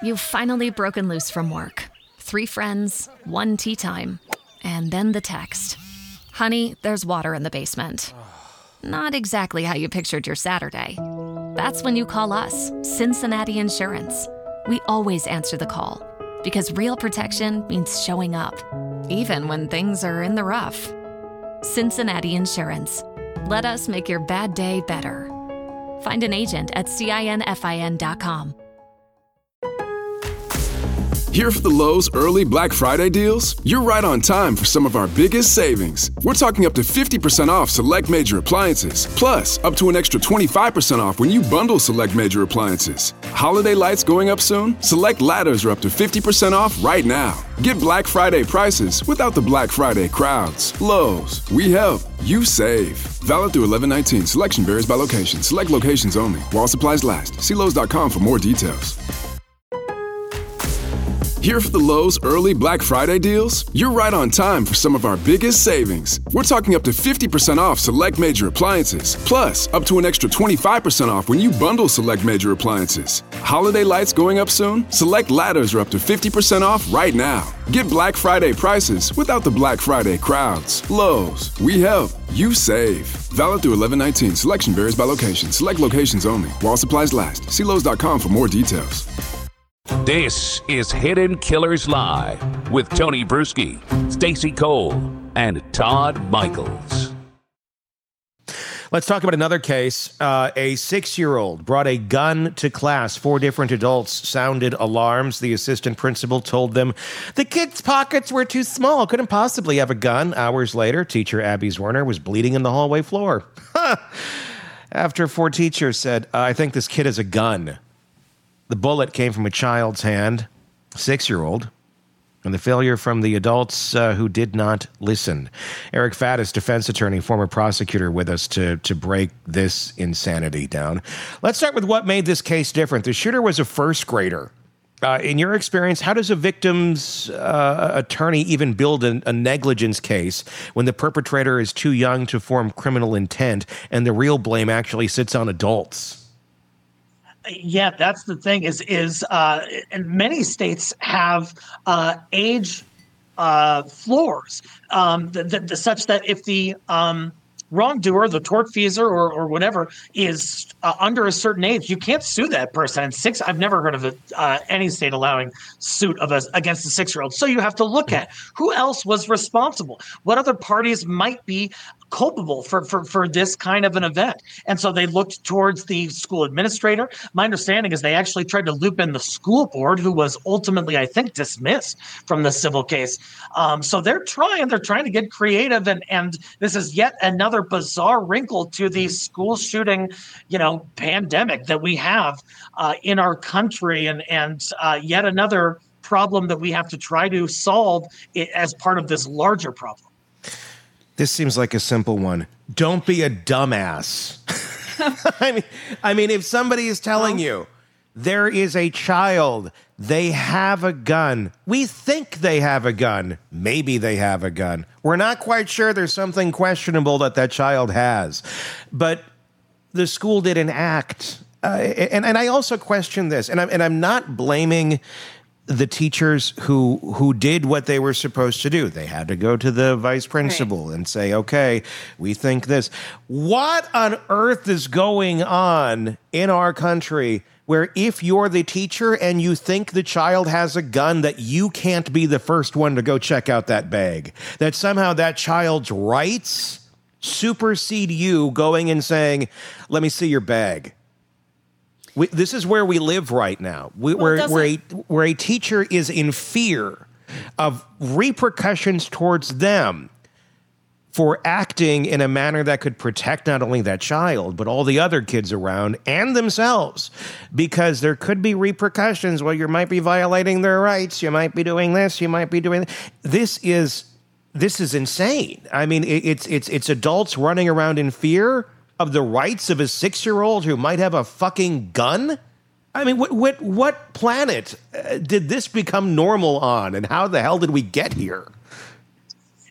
You've finally broken loose from work. 3 friends, 1 tea time, and then the text. Honey, there's water in the basement. Not exactly how you pictured your Saturday. That's when you call us, Cincinnati Insurance. We always answer the call, because real protection means showing up, even when things are in the rough. Cincinnati Insurance. Let us make your bad day better. Find an agent at CINFIN.com. Here for the Lowe's early Black Friday deals? You're right on time for some of our biggest savings. We're talking up to 50% off select major appliances, plus up to an extra 25% off when you bundle select major appliances. Holiday lights going up soon? Select ladders are up to 50% off right now. Get Black Friday prices without the Black Friday crowds. Lowe's, we help, you save. Valid through 11/19. Selection varies by location. Select locations only. While supplies last. See Lowe's.com for more details. Here for the Lowe's early Black Friday deals? You're right on time for some of our biggest savings. We're talking up to 50% off select major appliances, plus up to an extra 25% off when you bundle select major appliances. Holiday lights going up soon? Select ladders are up to 50% off right now. Get Black Friday prices without the Black Friday crowds. Lowe's, we help, you save. Valid through 11/19. Selection varies by location. Select locations only. While supplies last. See Lowe's.com for more details. This is Hidden Killers Live with Tony Bruschi, Stacey Cole, and Todd Michaels. Let's talk about another case. A 6-year-old brought a gun to class. 4 different adults sounded alarms. The assistant principal told them the kid's pockets were too small, couldn't possibly have a gun. Hours later, teacher Abby Zwerner was bleeding in the hallway floor. After 4 teachers said, I think this kid has a gun. The bullet came from a child's hand, 6-year-old, and the failure from the adults who did not listen. Eric Faddis, defense attorney, former prosecutor, with us to break this insanity down. Let's start with what made this case different. The shooter was a first grader. In your experience, how does a victim's attorney even build a negligence case when the perpetrator is too young to form criminal intent and the real blame actually sits on adults? Yeah, that's the thing and many states have age floors such that if the wrongdoer, the tortfeasor or whatever, is under a certain age, you can't sue that person. And I've never heard of any state allowing suit against a 6-year-old. So you have to look at who else was responsible, what other parties might be culpable for this kind of an event. And so they looked towards the school administrator. My understanding is they actually tried to loop in the school board, who was ultimately, I think, dismissed from the civil case. So they're trying to get creative, and this is yet another bizarre wrinkle to the school shooting, pandemic that we have in our country, and yet another problem that we have to try to solve as part of this larger problem. This seems like a simple one. Don't be a dumbass. I mean, if somebody is telling you there is a child, they have a gun. We think they have a gun. Maybe they have a gun. We're not quite sure. There's something questionable that child has. But the school didn't act. And I also question this. And I'm not blaming the teachers who did what they were supposed to do. They had to go to the vice principal and say, okay, we think this. What on earth is going on in our country where if you're the teacher and you think the child has a gun, that you can't be the first one to go check out that bag? That somehow that child's rights supersede you going and saying, let me see your bag. This is where we live right now, where a teacher is in fear of repercussions towards them for acting in a manner that could protect not only that child, but all the other kids around and themselves, because there could be repercussions. Well, you might be violating their rights. You might be doing this. You might be doing that. This is insane. I mean, it's adults running around in fear of the rights of a 6-year-old who might have a fucking gun? I mean, what planet did this become normal on, and how the hell did we get here?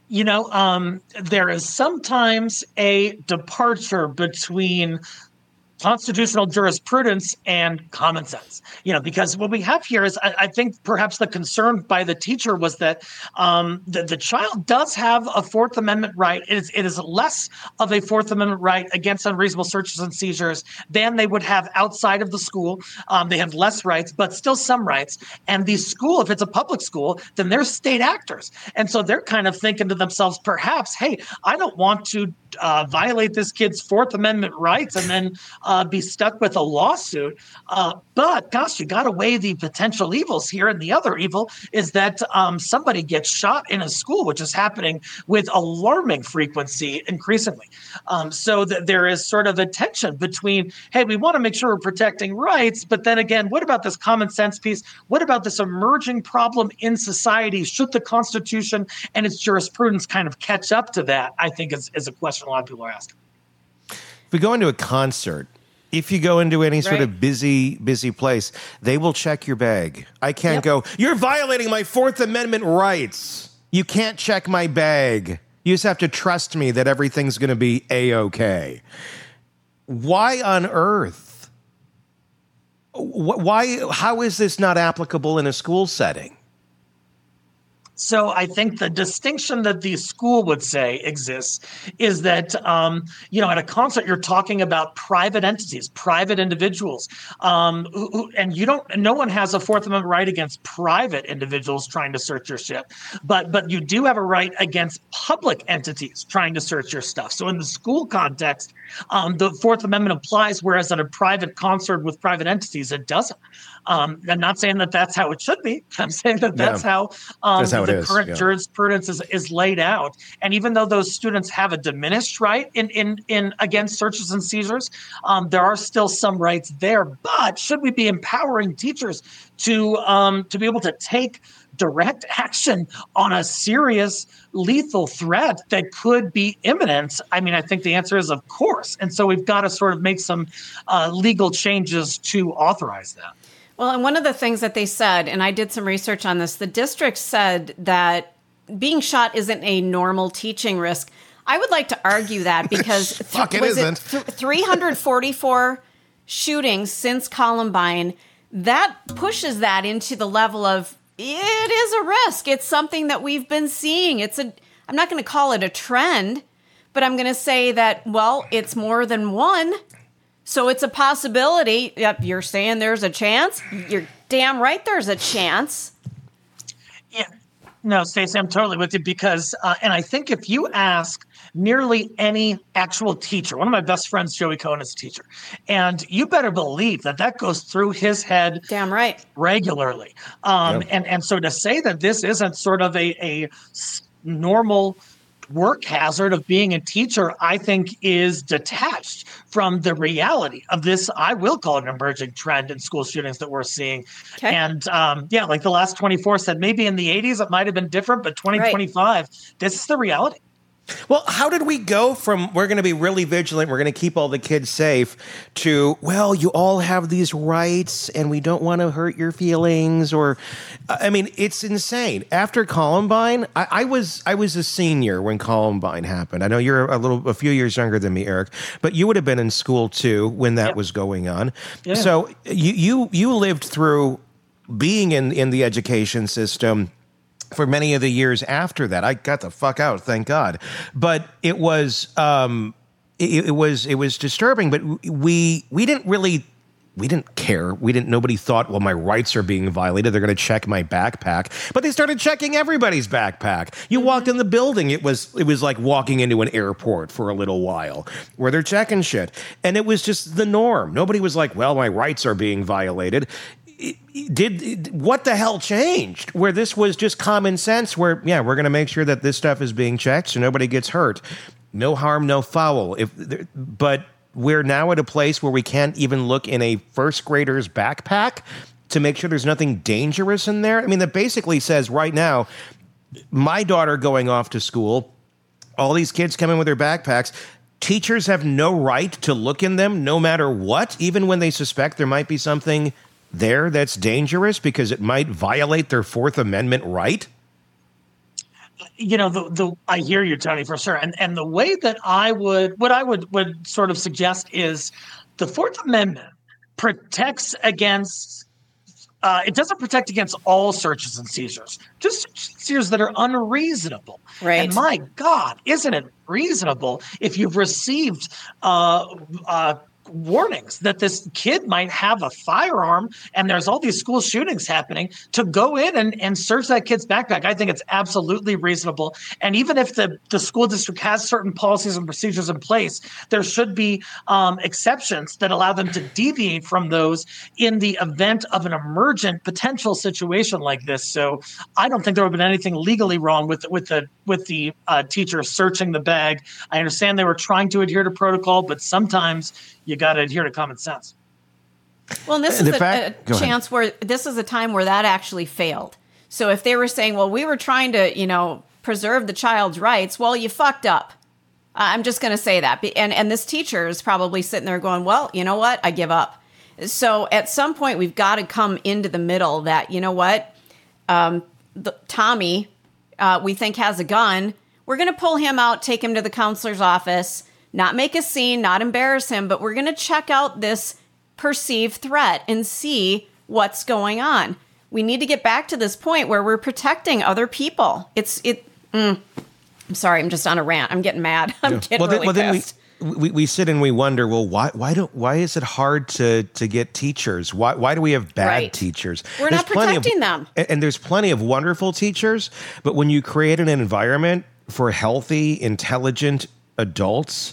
There is sometimes a departure between constitutional jurisprudence and common sense, because what we have here is, I think perhaps the concern by the teacher was that the child does have a Fourth Amendment right. It is less of a Fourth Amendment right against unreasonable searches and seizures than they would have outside of the school. They have less rights, but still some rights. And the school, if it's a public school, then they're state actors. And so they're kind of thinking to themselves, perhaps, hey, I don't want to violate this kid's Fourth Amendment rights and then be stuck with a lawsuit. But gosh, you got to weigh the potential evils here. And the other evil is that somebody gets shot in a school, which is happening with alarming frequency increasingly. So that there is sort of a tension between, hey, we want to make sure we're protecting rights, but then again, what about this common sense piece? What about this emerging problem in society? Should the Constitution and its jurisprudence kind of catch up to that? I think is a question a lot of people are asking. If we go into a concert, if you go into any sort of busy place, they will check your bag. I can't go, you're violating my Fourth Amendment rights. You can't check my bag. You just have to trust me that everything's going to be A-okay. Why on earth? How is this not applicable in a school setting? So I think the distinction that the school would say exists is that, at a concert, you're talking about private entities, private individuals, and no one has a Fourth Amendment right against private individuals trying to search your shit, but you do have a right against public entities trying to search your stuff. So in the school context, the Fourth Amendment applies, whereas at a private concert with private entities, it doesn't. I'm not saying that that's how it should be. I'm saying that that's how the current jurisprudence is laid out. And even though those students have a diminished right in against searches and seizures, there are still some rights there. But should we be empowering teachers to be able to take direct action on a serious lethal threat that could be imminent? I mean, I think the answer is of course. And so we've got to sort of make some legal changes to authorize that. Well, and one of the things that they said, and I did some research on this, the district said that being shot isn't a normal teaching risk. I would like to argue that because it isn't. 344 shootings since Columbine, that pushes that into the level of it is a risk. It's something that we've been seeing. I'm not going to call it a trend, but I'm going to say that, well, it's more than one. So it's a possibility. Yep, you're saying there's a chance? You're damn right there's a chance. Yeah. No, Stacey, I'm totally with you because, and I think if you ask nearly any actual teacher, one of my best friends, Joey Cohen, is a teacher, and you better believe that goes through his head damn right regularly. And so to say that this isn't sort of a normal work hazard of being a teacher, I think is detached from the reality of this, I will call it an emerging trend in school shootings that we're seeing. Okay. And like the last 24 said, maybe in the 80s it might have been different, but 2025, this is the reality. Well, how did we go from we're going to be really vigilant, we're going to keep all the kids safe, to, well, you all have these rights and we don't want to hurt your feelings? Or, I mean, it's insane. After Columbine, I was a senior when Columbine happened. I know you're a few years younger than me, Eric, but you would have been in school too when that was going on. Yeah. So you lived through being in the education system for many of the years after that. I got the fuck out, thank God. But it was disturbing. But we didn't care. Nobody thought, well, my rights are being violated. They're going to check my backpack. But they started checking everybody's backpack. You walked in the building. It was like walking into an airport for a little while where they're checking shit. And it was just the norm. Nobody was like, well, my rights are being violated. What the hell changed where this was just common sense where, we're going to make sure that this stuff is being checked so nobody gets hurt. No harm, no foul. But we're now at a place where we can't even look in a first grader's backpack to make sure there's nothing dangerous in there. I mean, that basically says right now, my daughter going off to school, all these kids come in with their backpacks. Teachers have no right to look in them no matter what, even when they suspect there might be something there that's dangerous because it might violate their Fourth Amendment right? I hear you, Tony, for sure. And the way that I would sort of suggest is the Fourth Amendment protects against, it doesn't protect against all searches and seizures, just seizures that are unreasonable. Right. And my God, isn't it reasonable if you've received warnings that this kid might have a firearm and there's all these school shootings happening, to go in and search that kid's backpack? I think it's absolutely reasonable. And even if the school district has certain policies and procedures in place, there should be exceptions that allow them to deviate from those in the event of an emergent potential situation like this. So I don't think there would have been anything legally wrong with the teacher searching the bag. I understand they were trying to adhere to protocol, but sometimes you got to adhere to common sense. Well, and this is a chance where this is a time where that actually failed. So if they were saying, well, we were trying to, preserve the child's rights, well, you fucked up. I'm just going to say that. And this teacher is probably sitting there going, well, you know what? I give up. So at some point, we've got to come into the middle that, you know what? Tommy, we think has a gun. We're going to pull him out, take him to the counselor's office, not make a scene, not embarrass him, but we're going to check out this perceived threat and see what's going on. We need to get back to this point where we're protecting other people. I'm sorry, I'm just on a rant. I'm getting mad. I'm getting really pissed. Then we sit and we wonder, well, why is it hard to get teachers? Why do we have bad teachers? We're not protecting them. And there's plenty of wonderful teachers, but when you create an environment for healthy, intelligent adults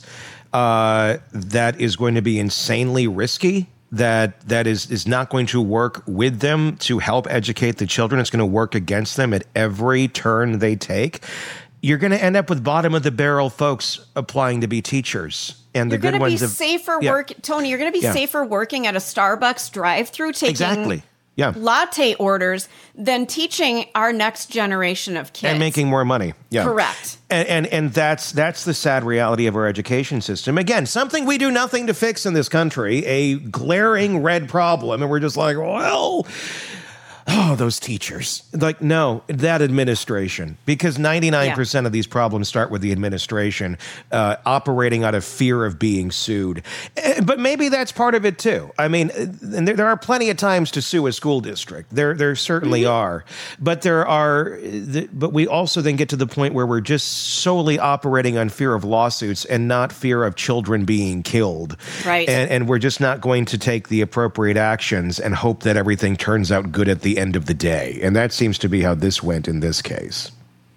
that is going to be insanely risky, that is not going to work with them to help educate the children. It's going to work against them at every turn they take. You're going to end up with bottom of the barrel folks applying to be teachers. And the good ones Tony, you're going to be safer working at a Starbucks drive-through taking latte orders than teaching our next generation of kids. And making more money. Yeah. Correct. And that's the sad reality of our education system. Again, something we do nothing to fix in this country, a glaring red problem. And we're just like, well, those teachers. Like, no, that administration. Because 99% of these problems start with the administration operating out of fear of being sued. But maybe that's part of it, too. I mean, and there are plenty of times to sue a school district. There certainly are. But but we also then get to the point where we're just solely operating on fear of lawsuits and not fear of children being killed. Right. And we're just not going to take the appropriate actions and hope that everything turns out good at the end of the day. And that seems to be how this went in this case.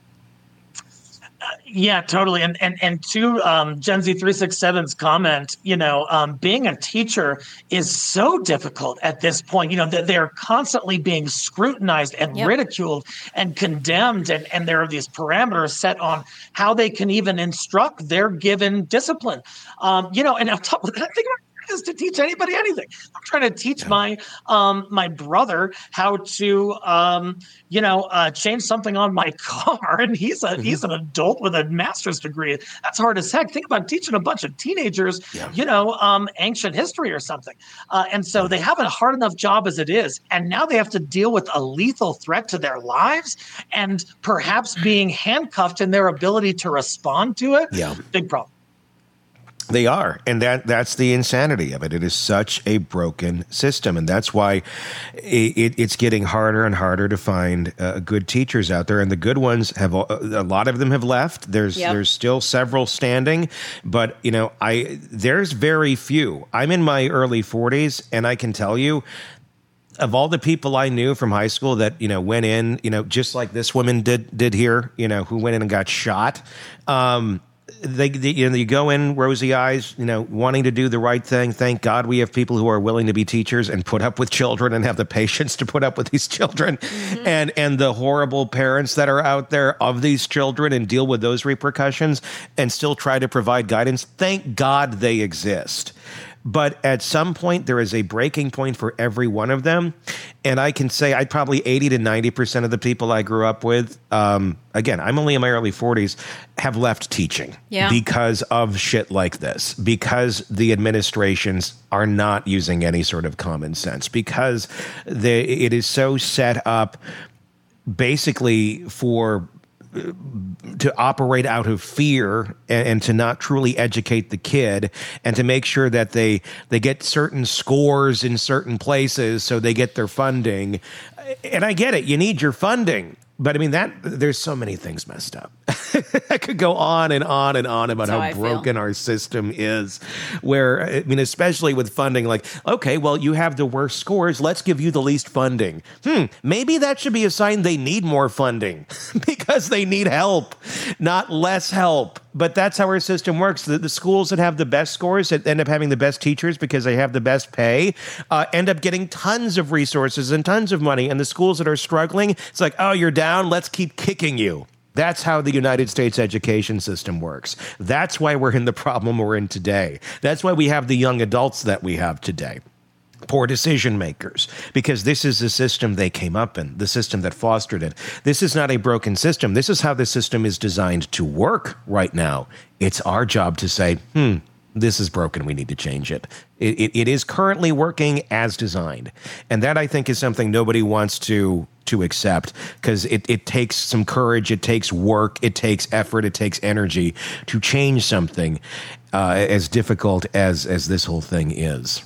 Yeah, totally. And to Gen Z 367's comment, being a teacher is so difficult at this point. That they're constantly being scrutinized and ridiculed and condemned. And there are these parameters set on how they can even instruct their given discipline. And on top of that, I think is to teach anybody anything. I'm trying to teach my brother how to change something on my car, and he's an adult with a master's degree. That's hard as heck. Think about teaching a bunch of teenagers, ancient history or something. And so they have a hard enough job as it is, and now they have to deal with a lethal threat to their lives and perhaps being handcuffed in their ability to respond to it. Yeah, big problem. They are, and that's the insanity of it. It is such a broken system, and that's why it's getting harder and harder to find good teachers out there. And the good ones a lot of them have left. There's still several standing, but there's very few. I'm in my early 40s, and I can tell you, of all the people I knew from high school that went in, just like this woman did here, who went in and got shot. You go in rosy eyes, wanting to do the right thing. Thank God we have people who are willing to be teachers and put up with children and have the patience to put up with these children, and the horrible parents that are out there of these children and deal with those repercussions and still try to provide guidance. Thank God they exist. But at some point, there is a breaking point for every one of them. And I can say I'd probably 80 to 90% of the people I grew up with, again, I'm only in my early 40s, have left teaching because of shit like this, because the administrations are not using any sort of common sense, because it is so set up basically for to operate out of fear and to not truly educate the kid and to make sure that they get certain scores in certain places so they get their funding. And I get it. You need your funding. But I mean, there's so many things messed up. I could go on and on and on about how broken our system is. Where, I mean, especially with funding, like, okay, well, you have the worst scores. Let's give you the least funding. Maybe that should be a sign they need more funding because they need help, not less help. But that's how our system works. The schools that have the best scores, that end up having the best teachers because they have the best pay, end up getting tons of resources and tons of money. And the schools that are struggling, it's like, oh, you're down, let's keep kicking you. That's how the United States education system works. That's why we're in the problem we're in today. That's why we have the young adults that we have today. Poor decision makers, because this is the system they came up in, the system that fostered it. This is not a broken system. This is how the system is designed to work right now. It's our job to say, this is broken. We need to change it. It is currently working as designed. And that, I think, is something nobody wants to accept, because it takes some courage, it takes work, it takes effort, it takes energy to change something as difficult as this whole thing is.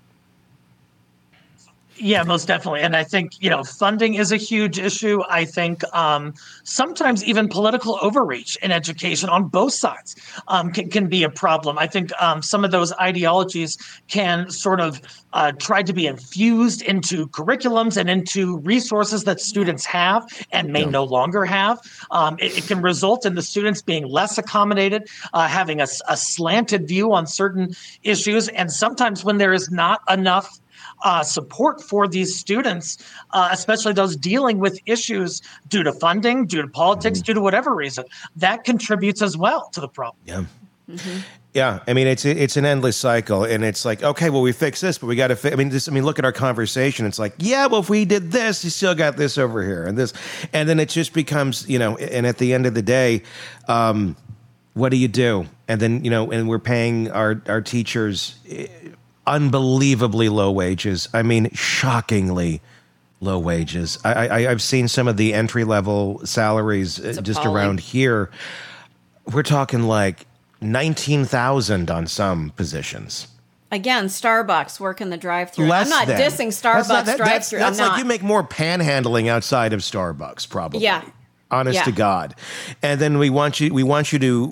Yeah, most definitely. And I think, funding is a huge issue. I think sometimes even political overreach in education on both sides can be a problem. I think some of those ideologies can sort of try to be infused into curriculums and into resources that students have and may no longer have. It can result in the students being less accommodated, having a slanted view on certain issues. And sometimes when there is not enough support for these students, especially those dealing with issues due to funding, due to politics, due to whatever reason, that contributes as well to the problem. Yeah. Mm-hmm. Yeah, I mean, it's an endless cycle, and it's like, okay, well, we fix this, but we got to fix. I mean, look at our conversation. It's like, yeah, well, if we did this, you still got this over here, and this, and then it just becomes, and at the end of the day, what do you do? And then, and we're paying our teachers unbelievably low wages. I mean, shockingly low wages. I've seen some of the entry-level salaries just around here. We're talking like $19,000 on some positions. Again, Starbucks working the drive-thru. I'm not dissing Starbucks drive-thru. That's like you make more panhandling outside of Starbucks, probably. Yeah. Honest to God. And then we want you to, we want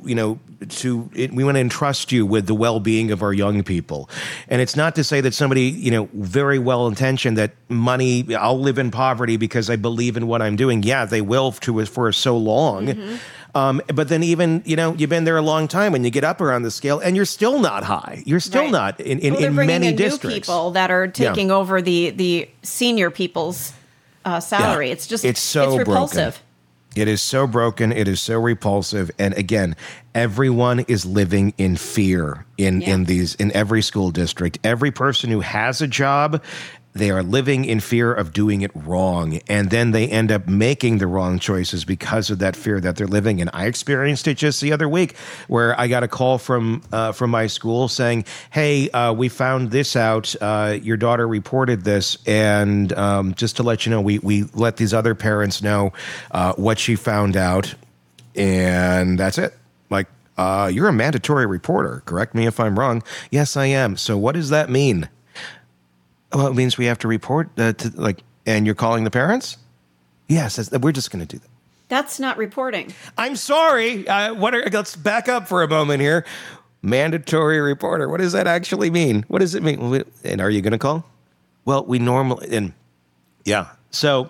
to entrust you with the well-being of our young people. And it's not to say that somebody, very well-intentioned, that money, I'll live in poverty because I believe in what I'm doing. Yeah, they will for so long. Mm-hmm. But then even, you've been there a long time when you get up around the scale and you're still not high. You're still not in many districts. New people that are taking over the senior people's salary. Yeah. It's so repulsive. Broken. It is so broken. It is so repulsive. And again, everyone is living in fear in every school district. Every person who has a job, they are living in fear of doing it wrong. And then they end up making the wrong choices because of that fear that they're living in. I experienced it just the other week where I got a call from my school saying, hey, we found this out. Your daughter reported this. And just to let you know, we let these other parents know what she found out. And that's it. Like, you're a mandatory reporter. Correct me if I'm wrong. Yes, I am. So what does that mean? Well, it means we have to report and you're calling the parents? Yes, we're just going to do that. That's not reporting. I'm sorry. Let's back up for a moment here. Mandatory reporter. What does that actually mean? What does it mean? And are you going to call? Well, we normally, yeah. So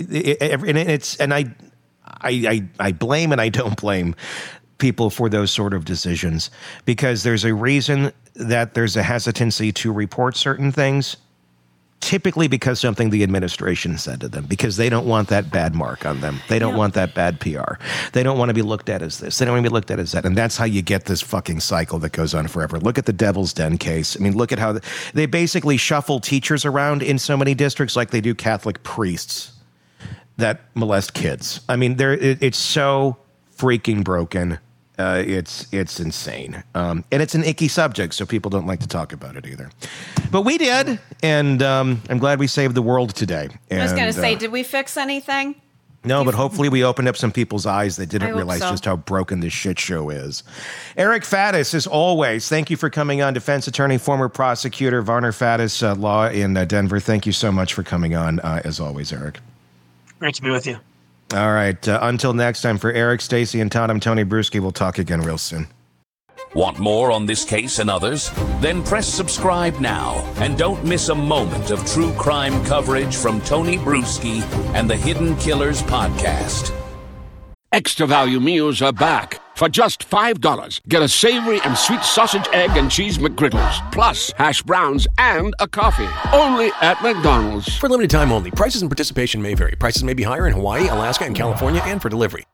I blame and I don't blame people for those sort of decisions, because there's a reason that there's a hesitancy to report certain things. Typically because something the administration said to them, because they don't want that bad mark on them. They don't want that bad PR. They don't want to be looked at as this. They don't want to be looked at as that. And that's how you get this fucking cycle that goes on forever. Look at the Devil's Den case. I mean, look at how they basically shuffle teachers around in so many districts like they do Catholic priests that molest kids. I mean, it's so freaking broken. It's insane. And it's an icky subject, so people don't like to talk about it either. But we did, and I'm glad we saved the world today. And, I was going to say, did we fix anything? No, but hopefully we opened up some people's eyes that I didn't hope realize so. just how broken this shit show is. Eric Faddis, as always, thank you for coming on. Defense attorney, former prosecutor, Varner Faddis Law in Denver. Thank you so much for coming on, as always, Eric. Great to be with you. All right. Until next time, for Eric, Stacey, and Todd, I'm Tony Bruschi. We'll talk again real soon. Want more on this case and others? Then press subscribe now and don't miss a moment of true crime coverage from Tony Bruschi and the Hidden Killers podcast. Extra value meals are back. For just $5, get a savory and sweet sausage, egg, and cheese McGriddles, plus hash browns and a coffee. Only at McDonald's. For limited time only. Prices and participation may vary. Prices may be higher in Hawaii, Alaska, and California, and for delivery.